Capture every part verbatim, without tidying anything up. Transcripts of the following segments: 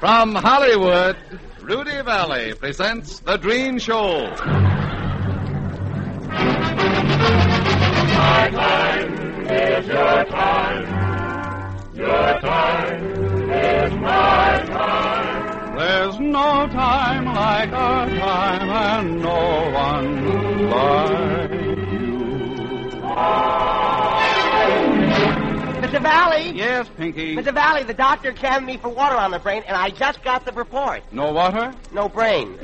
From Hollywood, Rudy Valley presents The Dream Show. My time is your time. Your time is my time. There's no time like our time, and no one like you. Mister Valley? Yes, Pinky. Mister Valley, the doctor examined me for water on the brain, and I just got the report. No water? No brain.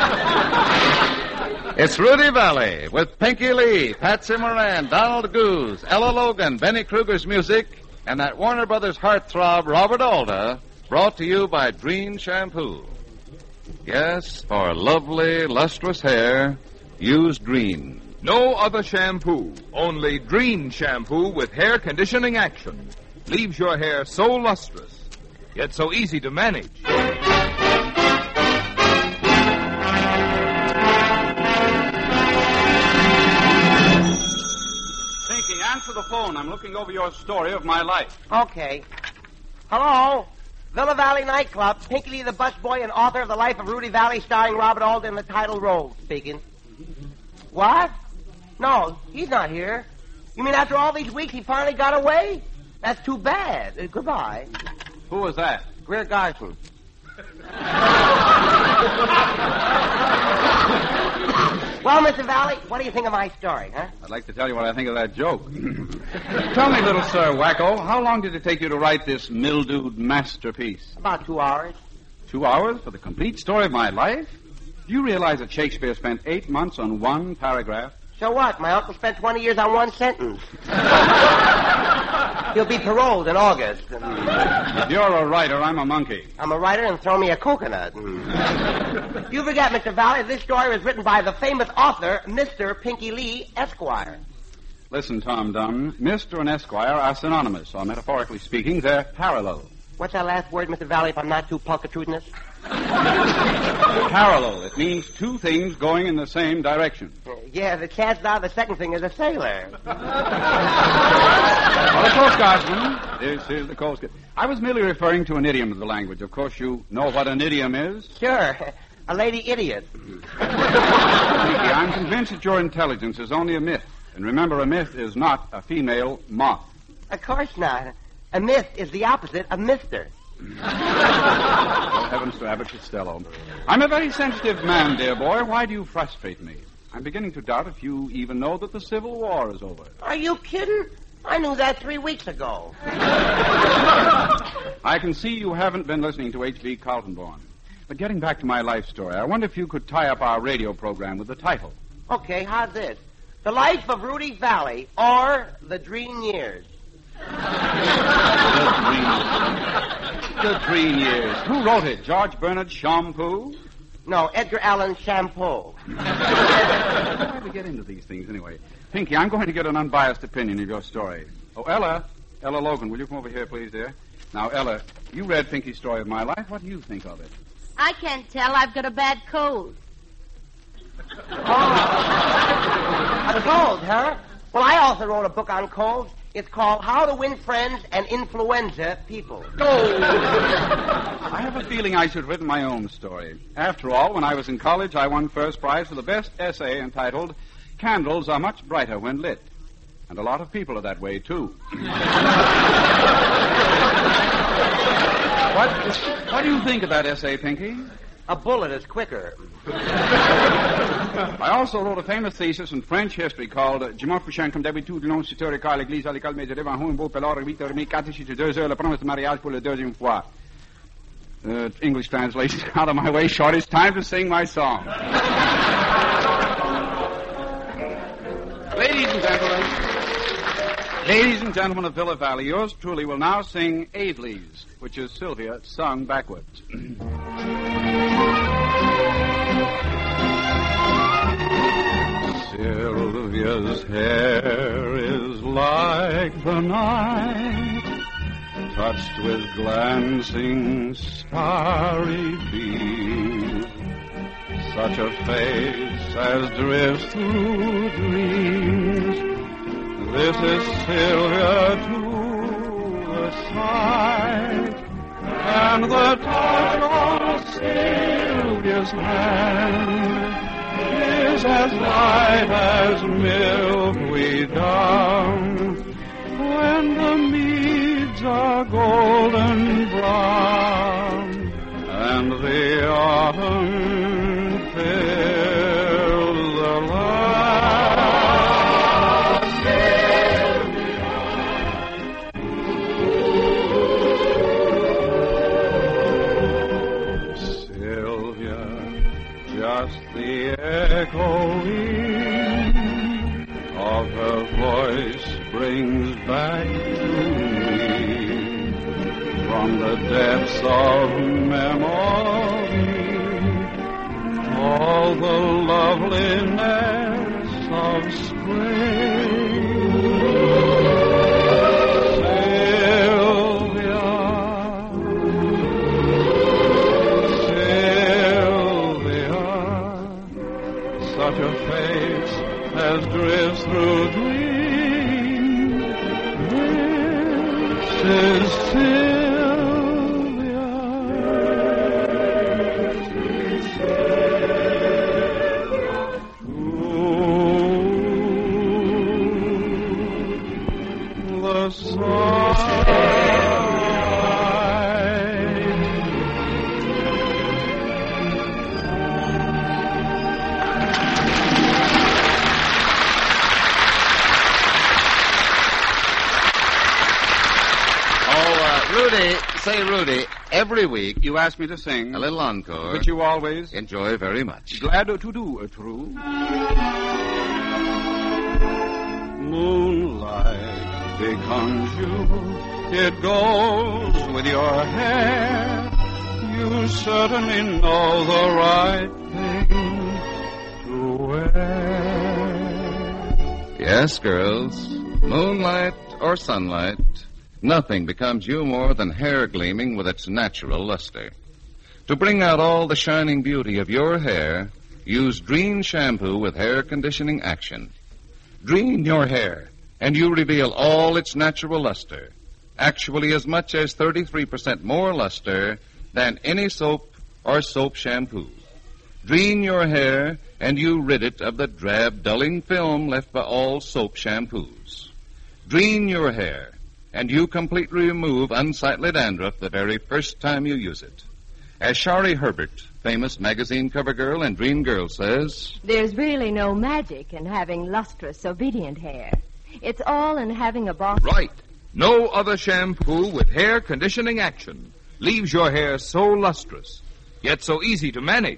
It's Rudy Valley with Pinky Lee, Patsy Moran, Donald Goose, Ella Logan, Benny Kruger's music, and that Warner Brothers heartthrob, Robert Alda, brought to you by Dream Shampoo. Yes, for lovely, lustrous hair, use Dream. No other shampoo, only Dream Shampoo with hair conditioning action. Leaves your hair so lustrous, yet so easy to manage. Pinky, answer the phone. I'm looking over your story of my life. Okay. Hello? Villa Valley Nightclub. Pinky Lee, the busboy and author of The Life of Rudy Valley, starring Robert Alda in the title role. Speaking. What? No, he's not here. You mean after all these weeks he finally got away? That's too bad. Uh, goodbye. Who was that? Greer Garson. Well, Mister Valley, what do you think of my story, huh? I'd like to tell you what I think of that joke. Tell me, little sir Wacko, how long did it take you to write this mildewed masterpiece? About two hours. Two hours for the complete story of my life? Do you realize that Shakespeare spent eight months on one paragraph? So what? My uncle spent twenty years on one sentence. He'll be paroled in August. If you're a writer, I'm a monkey. I'm a writer, and throw me a coconut. You forget, Mister Valley, this story was written by the famous author, Mister Pinky Lee, Esquire. Listen, Tom Dunn, Mister and Esquire are synonymous, or metaphorically speaking, they're parallel. What's that last word, Mister Valley, if I'm not too pulchritudinous? Parallel. It means two things going in the same direction. Uh, yeah, the chance now the second thing is a sailor. Well, the Coast Guardsman. This is the Coast Guard. I was merely referring to an idiom of the language. Of course, you know what an idiom is. Sure. A lady idiot. I'm convinced that your intelligence is only a myth. And remember, a myth is not a female moth. Of course not. A myth is the opposite of Mister Oh, heavens to Abbott Costello. I'm a very sensitive man, dear boy. Why do you frustrate me? I'm beginning to doubt if you even know that the Civil War is over. Are you kidding? I knew that three weeks ago. I can see you haven't been listening to H B Carltonborn. But getting back to my life story, I wonder if you could tie up our radio program with the title. Okay, how's this? The Life of Rudy Valley, or The Dream Years. The Dream The Dream Years. Who wrote it? George Bernard Shampoo? No, Edgar Allan Shampoo. How do we get into these things anyway? Pinky, I'm going to get an unbiased opinion of your story. Oh, Ella. Ella Logan, will you come over here, please, dear? Now, Ella, you read Pinky's story of my life. What do you think of it? I can't tell. I've got a bad cold. Oh. A cold, huh? Well, I also wrote a book on colds. It's called How to Win Friends and Influenza People. Oh. I have a feeling I should have written my own story. After all, when I was in college, I won first prize for the best essay entitled Candles Are Much Brighter When Lit. And a lot of people are that way, too. What, what do you think of that essay, Pinky? A bullet is quicker. I also wrote a famous thesis in French history called Je m'en comme d'habitude, non historique à l'église à l'école, mais je devant un beau pelard, huit heures et demie, quatre et deux heures, le promise de mariage pour la deuxième fois. Uh, English translation, out of my way, short. It's time to sing my song. Ladies and gentlemen, ladies and gentlemen of Villa Valley, yours truly will now sing Adelys, which is Sylvia sung backwards. Sylvia's hair is like the night, touched with glancing starry beams. Such a face as drifts through dreams. This is Sylvia to the sight, and the touch of Sylvia's land is as light as milkweed down when the meads are golden brown and the autumn fills the land. Sylvia, just the echoing of her voice brings back to me from the depths of memory all the loveliness of spring. Sylvia, Sylvia, such a face as drifts through dreams. This is Sylvia. Ooh, the Rudy, say, Rudy, every week You ask me to sing, a little encore. which you always Enjoy very much. glad to do, a true. Moonlight becomes you, it goes with your hair. You certainly know the right thing to wear. Yes, girls, moonlight or sunlight, nothing becomes you more than hair gleaming with its natural luster. To bring out all the shining beauty of your hair, use Dreen shampoo with hair conditioning action. Dreen your hair, and you reveal all its natural luster. Actually, as much as thirty-three percent more luster than any soap or soap shampoo. Dreen your hair, and you rid it of the drab, dulling film left by all soap shampoos. Dreen your hair, and you completely remove unsightly dandruff the very first time you use it. As Shari Herbert, famous magazine cover girl and Dream Girl, says, There's really no magic in having lustrous, obedient hair. It's all in having a boss. Right. No other shampoo with hair conditioning action leaves your hair so lustrous, yet so easy to manage.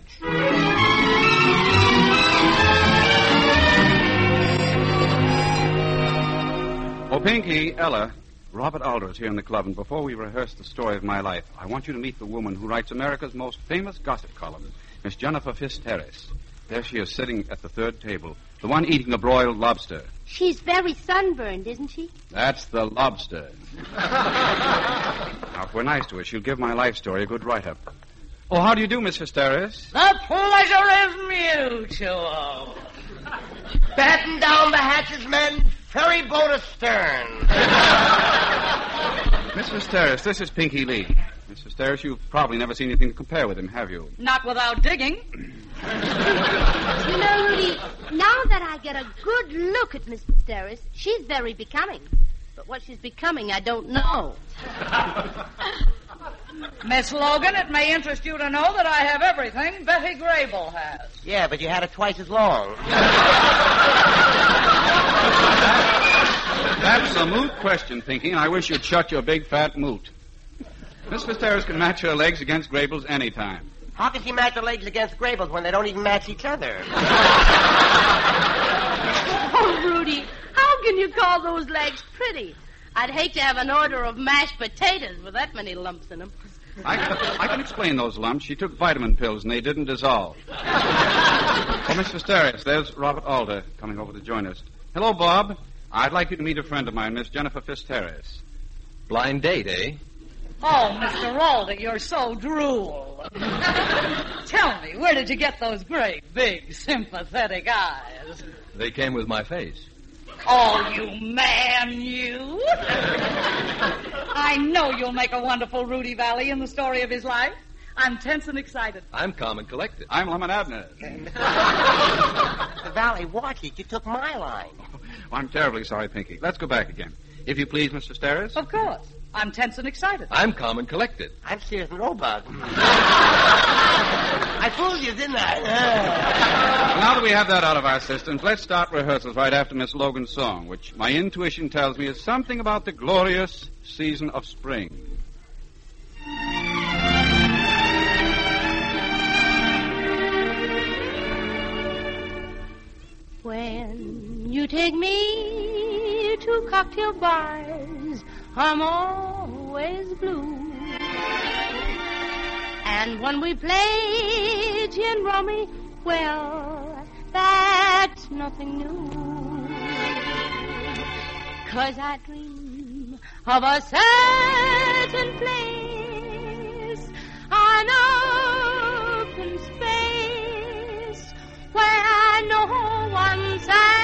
Oh, Pinky, Ella, Robert Alder is here in the club, and before we rehearse the story of my life, I want you to meet the woman who writes America's most famous gossip column, Miss Jennifer Fitzterrace. There she is sitting at the third table, the one eating a broiled lobster. She's very sunburned, isn't she? That's the lobster. Now, if we're nice to her, she'll give my life story a good write-up. Oh, how do you do, Miss Fitzterrace? The pleasure is mutual. Batten down the hatches, men. Ferry boat astern. Miss Fitzterrace, this is Pinky Lee. Miss Fitzterrace, you've probably never seen anything to compare with him, have you? Not without digging. You know, Rudy, now that I get a good look at Miss Fitzterrace, she's very becoming. But what she's becoming, I don't know. Miss Logan, it may interest you to know that I have everything Betty Grable has. Yeah, but you had it twice as long. That's a moot question, Pinky, and I wish you'd shut your big fat moot. Miss Fitzterrace can match her legs against Grable's any time. How can she match her legs against Grable's when they don't even match each other? Oh, Rudy, how can you call those legs pretty? I'd hate to have an order of mashed potatoes with that many lumps in them. I, I can explain those lumps. She took vitamin pills, and they didn't dissolve. Oh, Miss Fitzterrace, there's Robert Alder coming over to join us. Hello, Bob. I'd like you to meet a friend of mine, Miss Jennifer Fitzterrace. Blind date, eh? Oh, Mister Alder, you're so droll. Tell me, where did you get those great, big, sympathetic eyes? They came with my face. Oh, you man, you. I know you'll make a wonderful Rudy Valley in the story of his life. I'm tense and excited. I'm calm and collected. I'm Lemon Abner. Mister Valley, watch it. You took my line. I'm terribly sorry, Pinky. Let's go back again. If you please, Mister Steris. Of course. I'm tense and excited. I'm calm and collected. I'm Sears and Roebuck. I fooled you, didn't I? Well, now that we have that out of our systems, let's start rehearsals right after Miss Logan's song, which my intuition tells me is something about the glorious season of spring. When you take me to cocktail bars, I'm always blue. And when we play gin rummy, well, that's nothing new. 'Cause I dream of a certain place on open space where no one's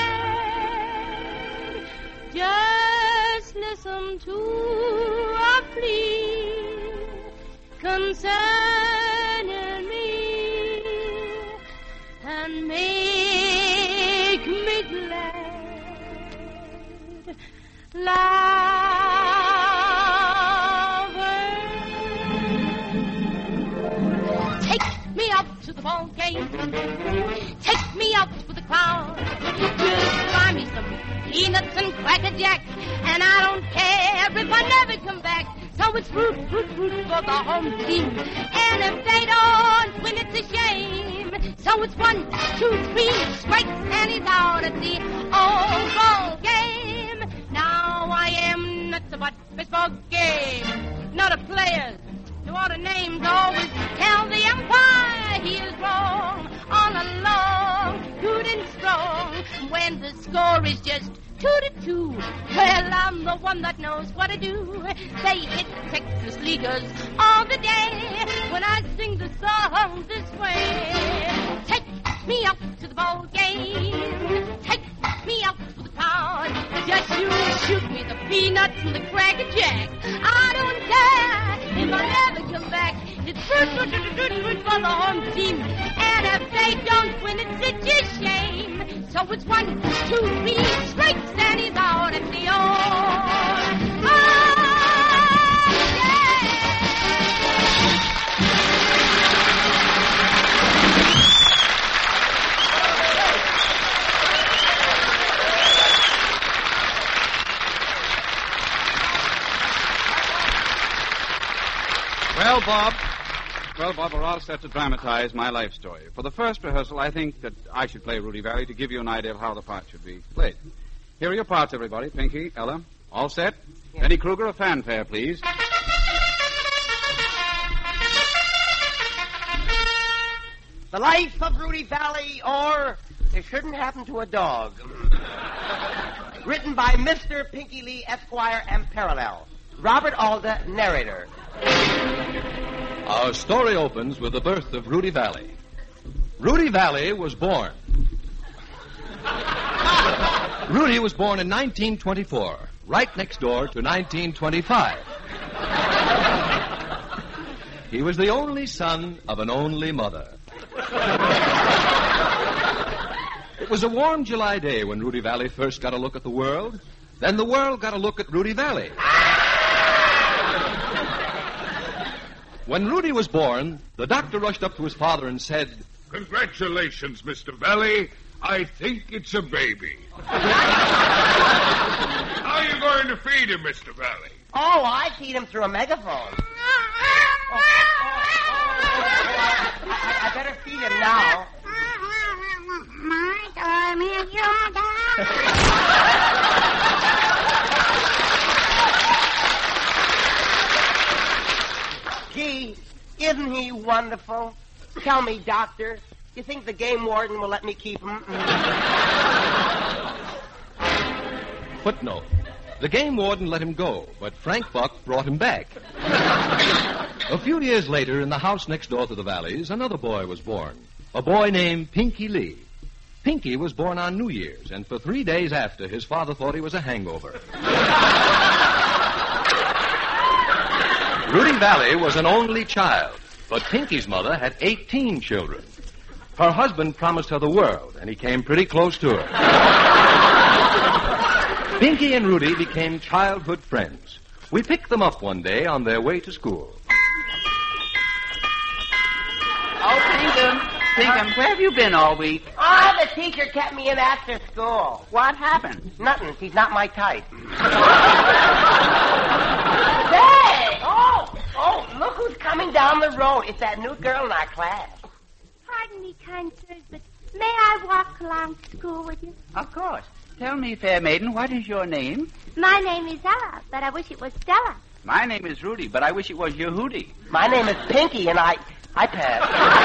sad. Just listen to a plea concerning me and make me glad. Lover, take me out to the ball game. Take me out with the crowd. Just buy me some peanuts and Cracker Jack, and I don't care if I never come back. So it's root, root, root for the home team. And if they don't win, it's a shame. So it's one, two, three, strikes, and he's out at the old ball game. Now I am nuts about baseball game. Not a players, to all the names always tell the umpire he is wrong. All along, good and strong. When the score is just two to two, well, I'm the one that knows what to do. They hit the Texas Leaguers all the day when I sing the song this way. Take me out to the ball game. Take me out with the crowd. Just you shoot me the peanuts and the Cracker Jack. I don't care if I never come back. It's root, root, root, root, root for the home team. And if they don't win, it's such a shame. So it's one, two, three, strikes, and he's out at the old. Oh, Well, Bob. Well, Bob, we're all set to dramatize my life story. For the first rehearsal, I think that I should play Rudy Valley to give you an idea of how the part should be played. Here are your parts, everybody. Pinky, Ella, all set? Yeah. Benny Kruger, a fanfare, please. The Life of Rudy Valley, or It Shouldn't Happen to a Dog. Written by Mister Pinky Lee, Esquire, and Parallel. Robert Alda, narrator. Our story opens with the birth of Rudy Valley. Rudy Valley was born. Rudy was born in nineteen twenty-four, right next door to nineteen twenty-five. He was the only son of an only mother. It was a warm July day when Rudy Valley first got a look at the world. Then the world got a look at Rudy Valley. When Rudy was born, the doctor rushed up to his father and said, "Congratulations, Mister Valley. I think it's a baby." How are you going to feed him, Mister Valley? Oh, I feed him through a megaphone. Oh, oh, oh, oh, I, I better feed him now. My time is your time. Gee, isn't he wonderful? Tell me, Doctor, you think the game warden will let me keep him? Footnote. The game warden let him go, but Frank Buck brought him back. A few years later, in the house next door to the Valleys, another boy was born. A boy named Pinky Lee. Pinky was born on New Year's, and for three days after, his father thought he was a hangover. Rudy Valley was an only child. But Pinky's mother had eighteen children. Her husband promised her the world, and he came pretty close to her. Pinky and Rudy became childhood friends. We picked them up one day on their way to school. Oh, Pinkham, Pinkham, where have you been all week? Ah, the teacher kept me in after school. What happened? Nothing. She's not my type. Hey! Oh! Oh, look who's coming down the road. It's that new girl in our class. Pardon me, kind sirs, but may I walk along to school with you? Of course. Tell me, fair maiden, what is your name? My name is Ella, but I wish it was Stella. My name is Rudy, but I wish it was Yehudi. My name is Pinky, and I... I pass.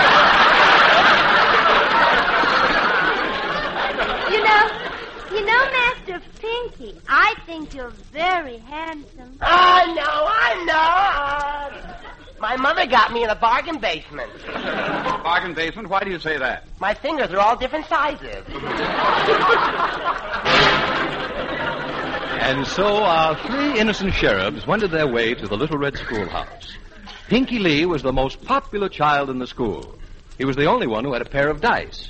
You know, you know, Master Pinky, I think you're very handsome. I know, I know. My mother got me in a bargain basement. Bargain basement? Why do you say that? My fingers are all different sizes. And so our three innocent cherubs wended their way to the Little Red Schoolhouse. Pinky Lee was the most popular child in the school. He was the only one who had a pair of dice.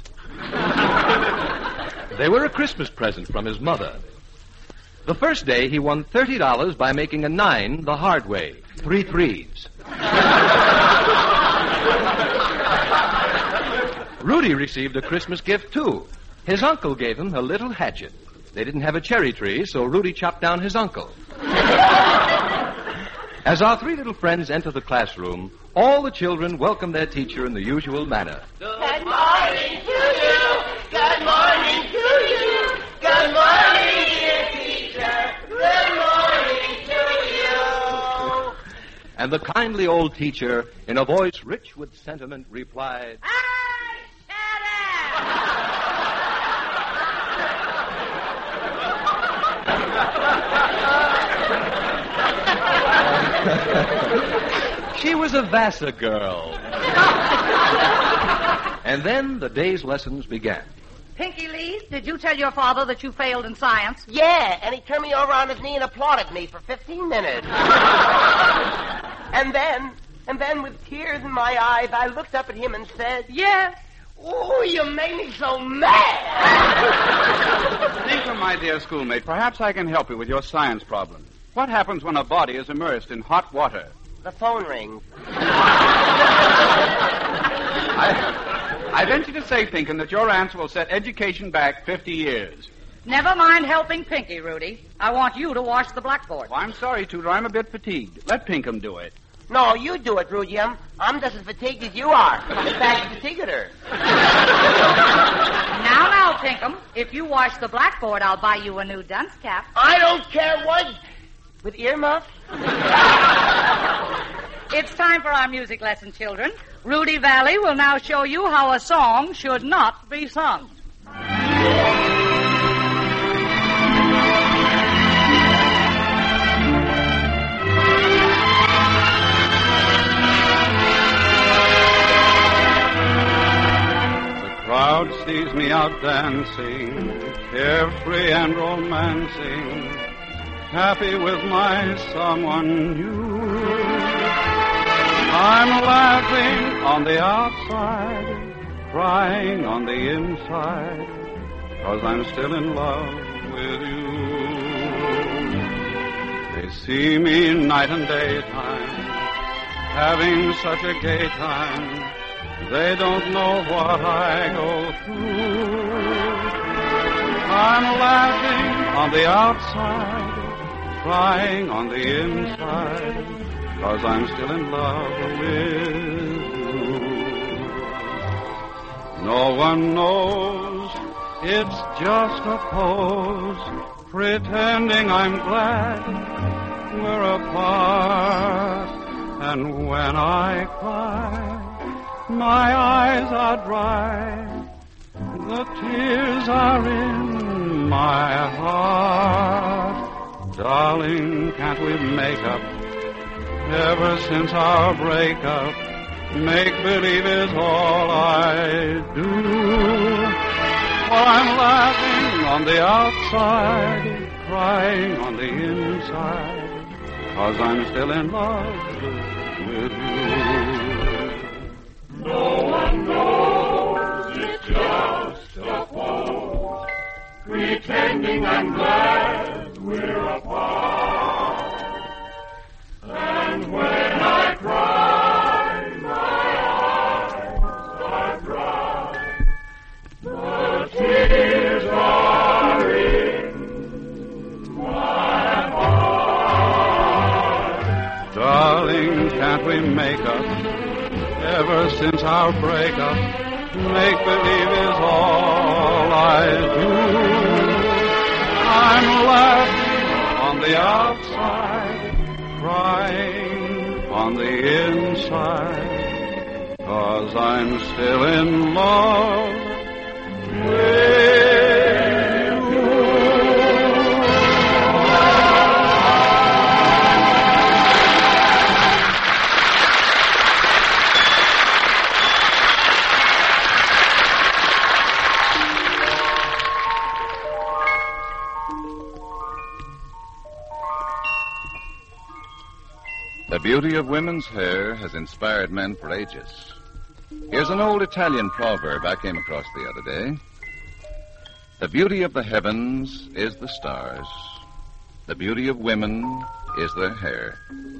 They were a Christmas present from his mother. The first day, he won thirty dollars by making a nine the hard way. Three threes. Rudy received a Christmas gift, too. His uncle gave him a little hatchet. They didn't have a cherry tree, so Rudy chopped down his uncle. As our three little friends entered the classroom, all the children welcomed their teacher in the usual manner. Good morning to you. Good morning to you. Good morning, dear teacher. Good morning to you. And the kindly old teacher, in a voice rich with sentiment, replied, She was a Vassar girl. And then the day's lessons began. Pinky Lee, did you tell your father that you failed in science? Yeah, and he turned me over on his knee and applauded me for fifteen minutes. and then, and then with tears in my eyes, I looked up at him and said, Yes. Oh, you made me so mad. Tinker, my dear schoolmate, perhaps I can help you with your science problem. What happens when a body is immersed in hot water? The phone rings. I, I venture to say, Pinkham, that your answer will set education back fifty years. Never mind helping Pinky, Rudy. I want you to wash the blackboard. Well, I'm sorry, Tutor. I'm a bit fatigued. Let Pinkham do it. No, you do it, Rudium. I'm just as fatigued as you are. In fact, fatigued her. Now, now, Pinkham, if you wash the blackboard, I'll buy you a new dunce cap. I don't care what... With earmuffs? It's time for our music lesson, children. Rudy Valley will now show you how a song should not be sung. The crowd sees me out dancing, carefree and romancing, happy with my someone new. I'm laughing on the outside, crying on the inside, 'cause I'm still in love with you. They see me night and daytime, having such a gay time. They don't know what I go through. I'm laughing on the outside, crying on the inside, 'cause I'm still in love with you. No one knows, it's just a pose, pretending I'm glad we're apart. And when I cry, my eyes are dry, the tears are in my heart. Darling, can't we make up? Ever since our breakup, make-believe is all I do. For I'm laughing on the outside, crying on the inside, 'cause I'm still in love with you. standing and glad we're apart. And when I cry, my eyes are dry. The tears are in my heart. Darling, can't we make up? Ever since our breakup, make believe is all I do. I'm laughing on the outside, crying on the inside, 'cause I'm still in love with The beauty of women's hair has inspired men for ages. Here's an old Italian proverb I came across the other day. The beauty of the heavens is the stars. The beauty of women is their hair.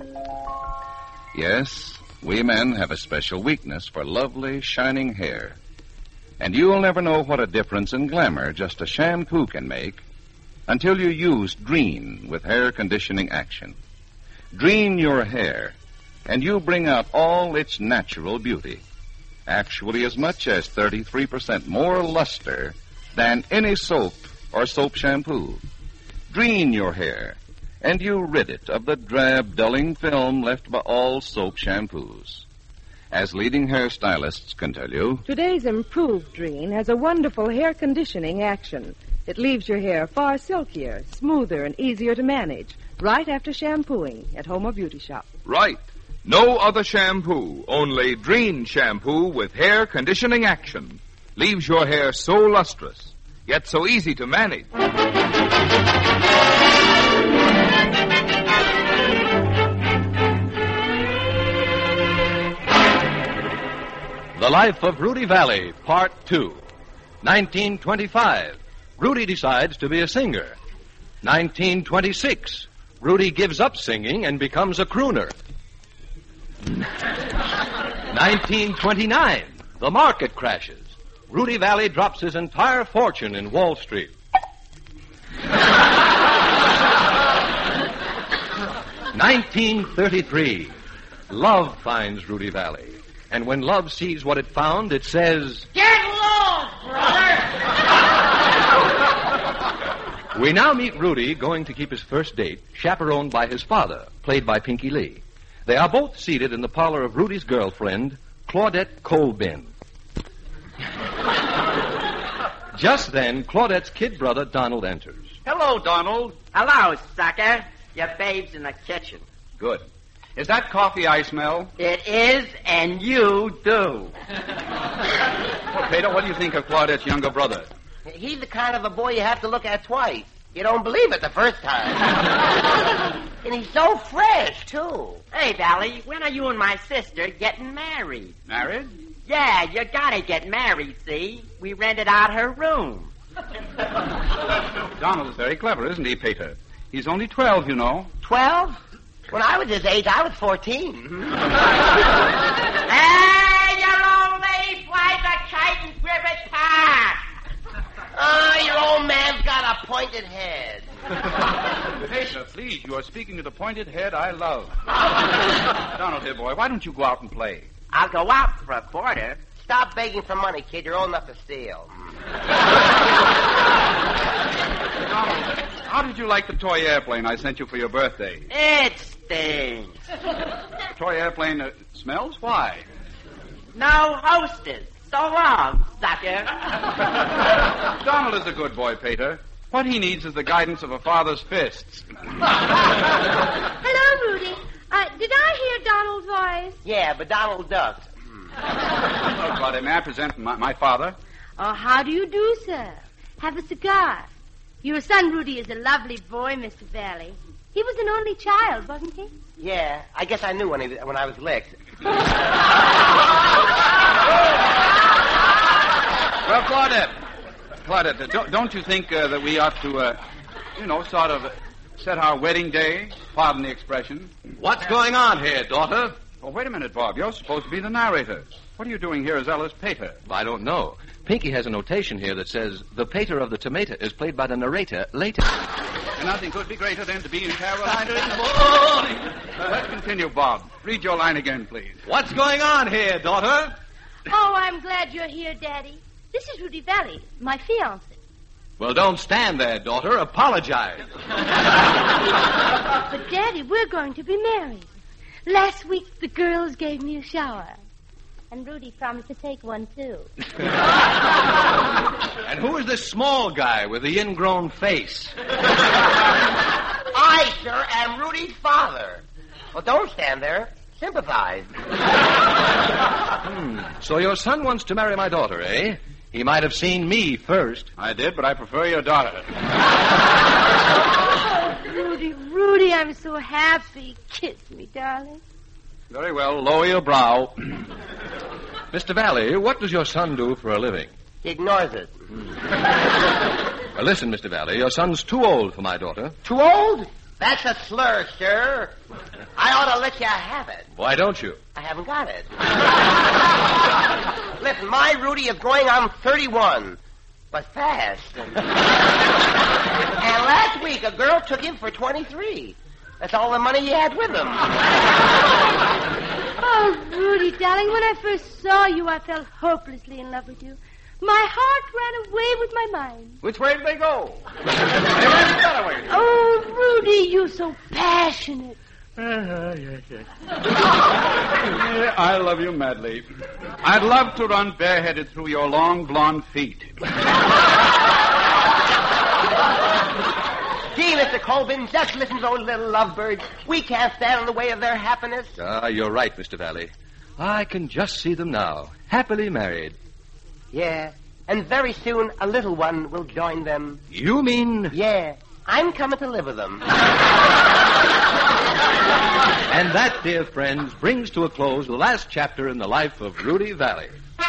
Yes, we men have a special weakness for lovely, shining hair. And you'll never know what a difference in glamour just a shampoo can make until you use Dreen with hair conditioning action. Dreen your hair, and you bring out all its natural beauty. Actually, as much as thirty-three percent more luster than any soap or soap shampoo. Dreen your hair, and you rid it of the drab, dulling film left by all soap shampoos. As leading hairstylists can tell you, today's improved Dreen has a wonderful hair conditioning action. It leaves your hair far silkier, smoother, and easier to manage right after shampooing at home or beauty shop. Right. No other shampoo, only Dreen shampoo with hair conditioning action. Leaves your hair so lustrous, yet so easy to manage. The Life of Rudy Valley, Part two. nineteen twenty-five. Rudy decides to be a singer. nineteen twenty-six. Rudy gives up singing and becomes a crooner. nineteen twenty-nine. The market crashes. Rudy Valley drops his entire fortune in Wall Street. nineteen thirty-three. Love finds Rudy Valley. And when love sees what it found, it says, "Get lost, brother!" We now meet Rudy going to keep his first date, chaperoned by his father, played by Pinky Lee. They are both seated in the parlor of Rudy's girlfriend, Claudette Colbin. Just then, Claudette's kid brother, Donald, enters. Hello, Donald. Hello, sucker. Your babe's in the kitchen. Good. Is that coffee I smell? It is, and you do. Well, Peter, what do you think of Claudette's younger brother? He's the kind of a boy you have to look at twice. You don't believe it the first time. And he's so fresh, too. Hey, Valley, when are you and my sister getting married? Married? Yeah, you gotta get married, see? We rented out her room. Donald's very clever, isn't he, Peter? He's only twelve, you know. Twelve? When I was his age, I was fourteen. Hey, you old lady, fly the kite and grip it past. Oh, your old man's got a pointed head. Peter, please, you are speaking to the pointed head I love. Donald, dear boy, why don't you go out and play? I'll go out for a quarter. Stop begging for money, kid. You're old enough to steal. Donald, how did you like the toy airplane I sent you for your birthday? It stinks. The toy airplane uh, smells? Why? No hostess. So long, sucker. Donald is a good boy, Peter. What he needs is the guidance of a father's fists. Hello, Rudy. Uh, did I hear Donald's voice? Yeah, but Donald ducked. Hello, Claudia. May I present my, my father? Oh, how do you do, sir? Have a cigar. Your son, Rudy, is a lovely boy, Mister Valley. He was an only child, wasn't he? Yeah, I guess I knew when, he, when I was licked. Well, Claudette, Claudette, uh, don't, don't you think uh, that we ought to, uh, you know, sort of set our wedding day? Pardon the expression. What's going on here, daughter? Oh, wait a minute, Bob. You're supposed to be the narrator. What are you doing here as Ellis Pater? I don't know. Pinky has a notation here that says, the pater of the tomato is played by the narrator later. And nothing could be greater than to be in Carolina in the morning. Uh, let's continue, Bob. Read your line again, please. What's going on here, daughter? Oh, I'm glad you're here, Daddy. This is Rudy Valley, my fiancé. Well, don't stand there, daughter. Apologize. But, Daddy, we're going to be married. Last week, the girls gave me a shower. And Rudy promised to take one, too. And who is this small guy with the ingrown face? I, sir, am Rudy's father. Well, don't stand there. Sympathize. Hmm. So your son wants to marry my daughter, eh? He might have seen me first. I did, but I prefer your daughter. Oh, Rudy, Rudy, I'm so happy. Kiss me, darling. Very well. Lower your brow. Mister Valley, what does your son do for a living? He ignores it. Well, listen, Mister Valley, your son's too old for my daughter. Too old? That's a slur, sir. I ought to let you have it. Why don't you? I haven't got it. Listen, my Rudy is going on thirty-one, but fast. And last week, a girl took him for twenty-three. That's all the money he had with him. Oh, Rudy, darling, when I first saw you, I fell hopelessly in love with you. My heart ran away with my mind. Which way did they go? Oh, Rudy, you're so passionate. yes, yes. I love you madly. I'd love to run bareheaded through your long blonde feet. Gee, Mister Colvin, just listen to those little lovebirds. We can't stand in the way of their happiness. Ah, you're right, Mister Valley. I can just see them now, happily married. Yeah, and very soon a little one will join them. You mean? Yeah, I'm coming to live with them. And that, dear friends, brings to a close the last chapter in the life of Rudy Valley.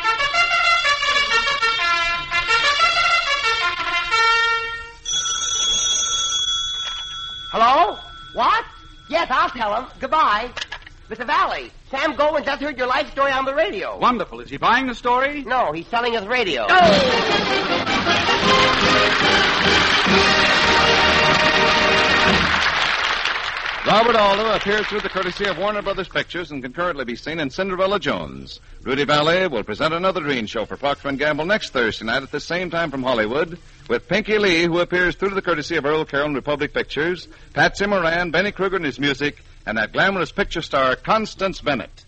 Hello? What? Yes, I'll tell him. Goodbye. Mister Valley, Sam Goldwyn just heard your life story on the radio. Wonderful. Is he buying the story? No, he's selling his radio. Robert Alder appears through the courtesy of Warner Brothers Pictures and can currently be seen in Cinderella Jones. Rudy Valley will present another Green Show for Procter and Gamble next Thursday night at the same time from Hollywood with Pinky Lee, who appears through the courtesy of Earl Carroll and Republic Pictures, Patsy Moran, Benny Kruger and his music, and that glamorous picture star, Constance Bennett.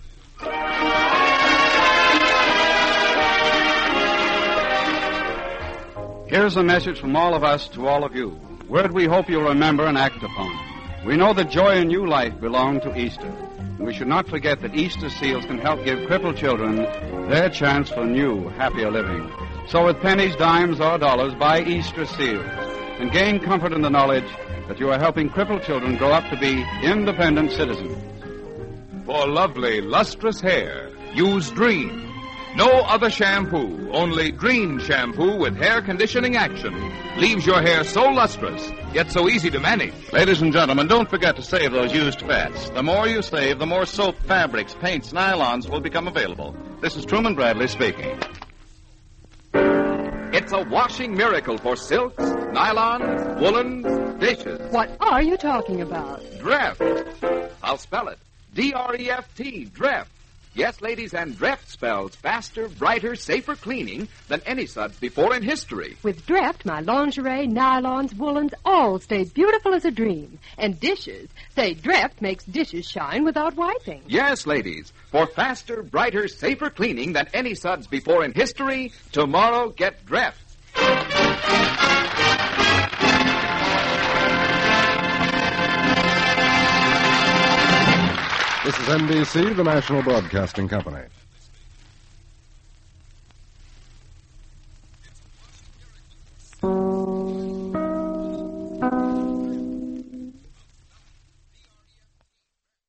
Here's a message from all of us to all of you. Word we hope you'll remember and act upon. We know that joy and new life belong to Easter. And we should not forget that Easter seals can help give crippled children their chance for new, happier living. So with pennies, dimes, or dollars, buy Easter seals and gain comfort in the knowledge that you are helping crippled children grow up to be independent citizens. For lovely, lustrous hair, use Dream. No other shampoo, only Dream shampoo with hair conditioning action. Leaves your hair so lustrous, yet so easy to manage. Ladies and gentlemen, don't forget to save those used fats. The more you save, the more soap, fabrics, paints, nylons will become available. This is Truman Bradley speaking. It's a washing miracle for silks, nylons, woolens, dishes. What are you talking about? Dreft. I'll spell it. D R E F T, Dreft. Yes, ladies, and Dreft spells faster, brighter, safer cleaning than any suds before in history. With Dreft, my lingerie, nylons, woolens all stay beautiful as a dream. And dishes, say Dreft makes dishes shine without wiping. Yes, ladies, for faster, brighter, safer cleaning than any suds before in history, tomorrow get Dreft. This is N B C, the National Broadcasting Company.